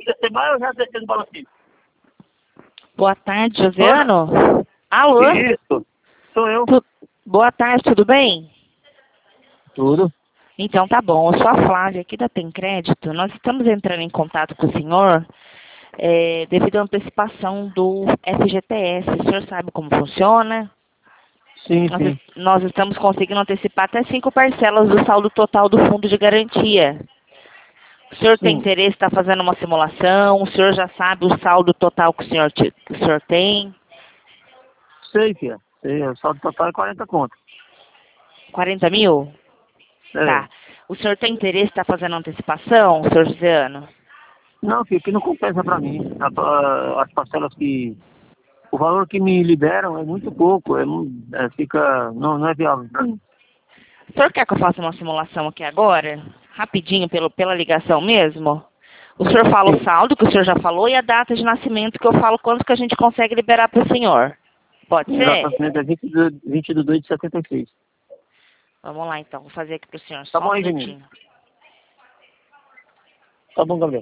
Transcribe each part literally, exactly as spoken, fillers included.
descer mais ou já descer no balancinho? Boa tarde, Josiano. Alô? Isso, sou eu. Tu... Boa tarde, tudo bem? Tudo. Então tá bom, eu sou a Flávia aqui da Tem Crédito. Nós estamos entrando em contato com o senhor é, devido à antecipação do F G T S. O senhor sabe como funciona? Sim, Nós, sim. nós estamos conseguindo antecipar até cinco parcelas do saldo total do fundo de garantia. O senhor tem Sim. interesse em estar fazendo uma simulação? O senhor já sabe o saldo total que o senhor, te- que o senhor tem? Sei, filha. Sei, o saldo total é quarenta conto. quarenta mil? É. Tá. O senhor tem interesse em estar fazendo antecipação, senhor Josiano? Não, filho, que não compensa pra mim. A- a- As parcelas que... O valor que me liberam é muito pouco. É, mu- é, fica... Não, não é viável pra mim. O senhor quer que eu faça uma simulação aqui agora? Rapidinho, pelo, pela ligação mesmo? O senhor fala o Sim. saldo, que o senhor já falou, e a data de nascimento, que eu falo quanto que a gente consegue liberar para o senhor. Pode ser? Exatamente, é vinte de vinte de dois de setenta e seis. Vamos lá, então. Vou fazer aqui para o senhor. Tá Só bom um aí, menino? minutinho. Tá bom, Gabriel.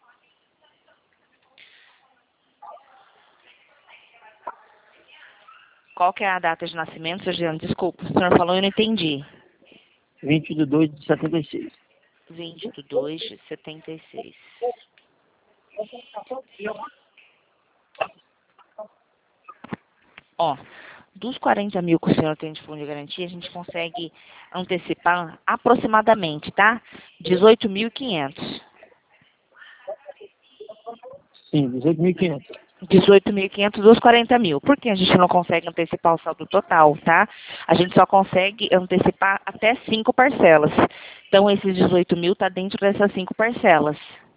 Qual que é a data de nascimento, senhor Josiano? Desculpa, o senhor falou e eu não entendi. vinte de dois de setenta e seis. vinte de dois de setenta e seis. Ó, dos quarenta mil que o senhor tem de fundo de garantia, a gente consegue antecipar aproximadamente, tá? dezoito mil e quinhentos. Sim, dezoito mil e quinhentos. dezoito mil e quinhentos dos quarenta mil. Por que a gente não consegue antecipar o saldo total, tá? A gente só consegue antecipar até cinco parcelas. Então, esses dezoito mil tá dentro dessas cinco parcelas.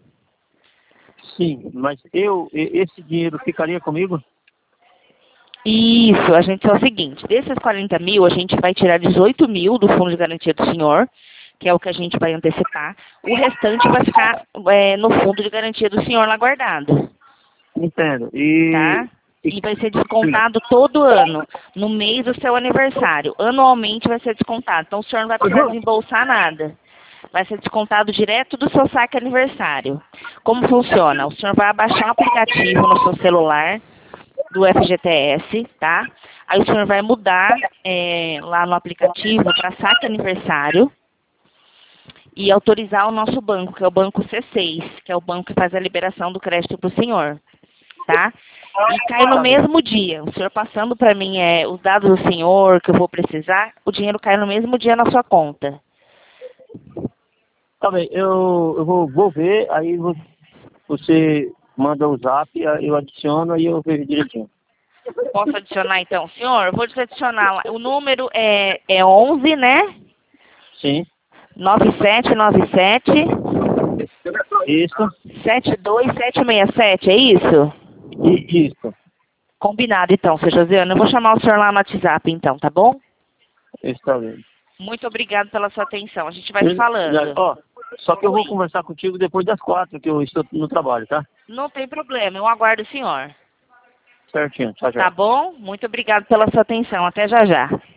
Sim, mas eu, e- esse dinheiro ficaria comigo? Isso, a gente é o seguinte, desses quarenta mil, a gente vai tirar dezoito mil do fundo de garantia do senhor, que é o que a gente vai antecipar. O restante vai ficar é, no fundo de garantia do senhor lá guardado, Entendo. E, tá? e E vai ser descontado todo ano, no mês do seu aniversário. Anualmente vai ser descontado, então o senhor não vai precisar desembolsar nada. Vai ser descontado direto do seu saque aniversário. Como funciona? O senhor vai abaixar um aplicativo no seu celular, do F G T S, tá? Aí o senhor vai mudar é, lá no aplicativo para saque aniversário e autorizar o nosso banco, que é o banco C seis, que é o banco que faz a liberação do crédito para o senhor, tá? E cai no tá bem. mesmo dia. O senhor passando para mim é, os dados do senhor que eu vou precisar, o dinheiro cai no mesmo dia na sua conta. Tá bem, eu, eu vou, vou ver, aí vo- você manda o zap, aí eu adiciono e eu vejo direitinho. Posso adicionar então, senhor? Eu vou te adicionar lá. O número é, é onze, né? Sim, nove sete nove sete isso, sete dois sete seis sete, é isso? e isso, Combinado então, seu Josiano. Eu vou chamar o senhor lá no WhatsApp então, tá bom? está bem. Muito obrigado pela sua atenção. A gente vai se falando. Ó, só que eu vou Oi. conversar contigo depois das quatro, que eu estou no trabalho, tá? Não tem problema, eu aguardo o senhor. Certinho, tchau, tchau. Tá bom? Muito obrigado pela sua atenção. Até já já.